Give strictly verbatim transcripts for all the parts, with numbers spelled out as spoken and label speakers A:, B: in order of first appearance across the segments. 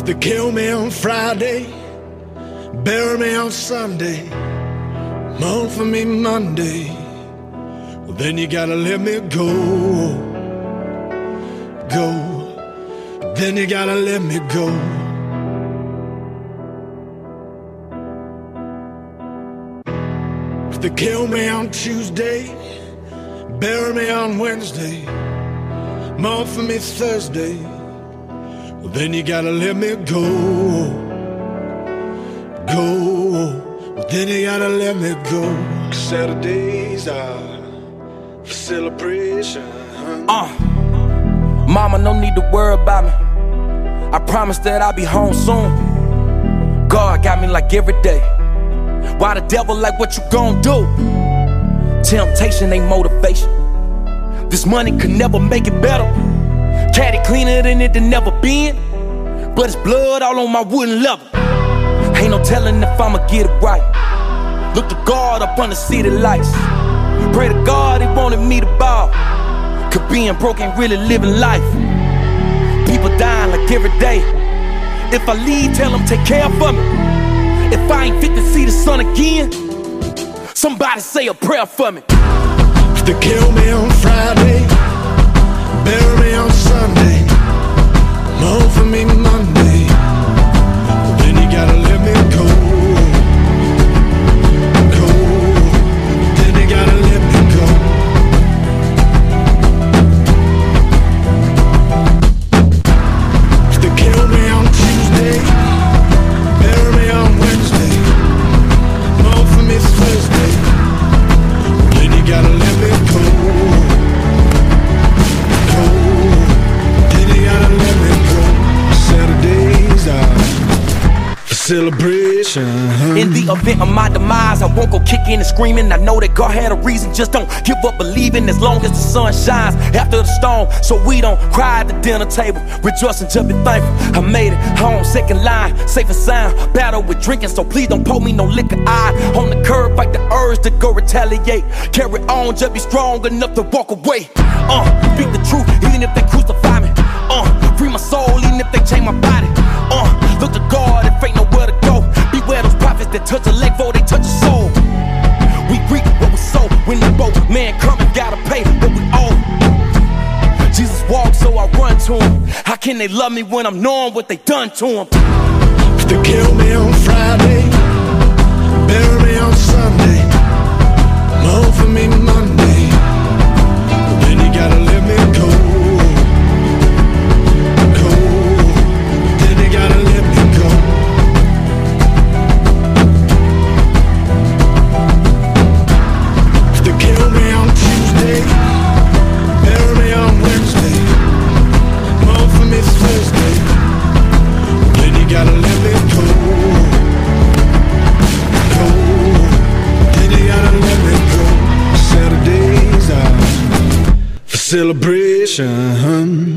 A: If they kill me on Friday, bury me on Sunday, mourn for me Monday, well, then you gotta let me go, go, then you gotta let me go. If they kill me on Tuesday, bury me on Wednesday, mourn for me Thursday, well, then you gotta let me go, go, well, then you gotta let me go. Saturdays are for celebration.
B: Uh, Mama, no need to worry about me. I promise that I'll be home soon. God got me like every day. Why the devil like what you gon' do? Temptation ain't motivation. This money could never make it better. Caddy cleaner than it than never been, but it's blood all on my wooden level. Ain't no telling if I'ma get it right. Look to God up under city lights. Pray to God he wanted me to ball, 'cause being broke ain't really living life. People dying like every day. If I leave, tell them take care for me. If I ain't fit to see the sun again, somebody say a prayer for me.
A: If they kill me on Friday, bury me on Sunday, mourn for me Monday, well, then you gotta let me go, go, then you gotta let me go. If they kill me on Tuesday, bury me on Wednesday, mourn for me Thursday, well, then you gotta let me go, go, then you gotta let me go. Saturdays are for celebration.
B: In the event of my demise, I won't go kicking and screaming. I know that God had a reason, just don't give up believing. As long as the sun shines after the storm, so we don't cry at the dinner table, rejoicing to be thankful. I made it home, second line, safe and sound. Battle with drinking, so please don't pour me no liquor. I on the curb, fight the urge to go retaliate. Carry on, just be strong enough to walk away. Uh, speak the truth, even if they crucify me. Uh, free my soul, even if they change my body. Uh, look to God, if ain't nowhere to go. Beware those prophets that touch a leg before they touch a soul. We reap what we sow. When the boat man coming, gotta pay what we owe. Jesus walked, so I run to him. How can they love me when I'm knowing what they done to him?
A: If they kill me on Friday, bury me on Sunday, mourn for me Monday, well, then you gotta let me go, go, then you gotta let me go. If they kill me on Tuesday, bury me on Wednesday, mourn for me Thursday, well, then you gotta let me go, go, then you gotta let me go. Saturdays are for celebration.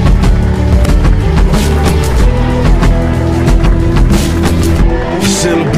A: Celebration.